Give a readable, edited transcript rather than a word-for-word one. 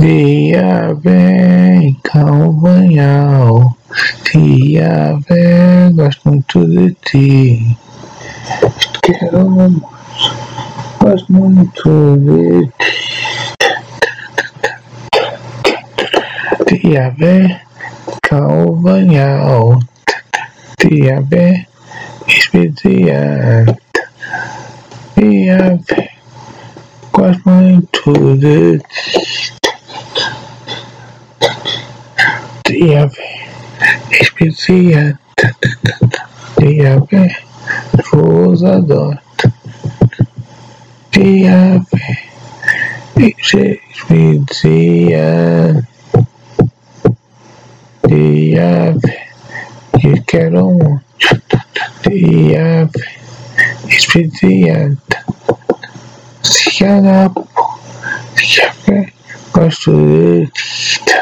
Dia bem, Calvanhal. Dia bem, gosto muito de ti. Quero, gosto muito de ti. Dia bem, Calvanhal. Dia bem, expediente. Dia bem, gosto muito de ti. Dia bem, expediente. Dia bem, adoro. Dia bem, expediente. Dia bem, que quero muito. Dia bem, expediente. Dia bem, gosto de ti.